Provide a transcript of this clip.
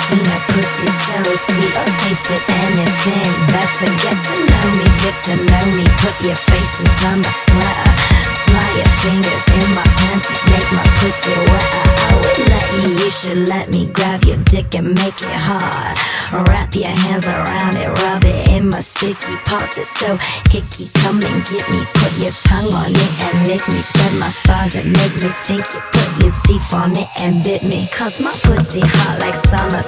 seen a pussy so sweet or tasted anything better. Get to know me, put your face inside my sweater. Slide your fingers in my panties, make my pussy wetter. I would let you should let me grab your dick and make it hard. Wrap your hands around it, rub it in my sticky parts. It's so icky, come and get me. Put your tongue on it and lick me. Spread my thighs and make me think you put your teeth on it and bit me. Cause my pussy hot like summer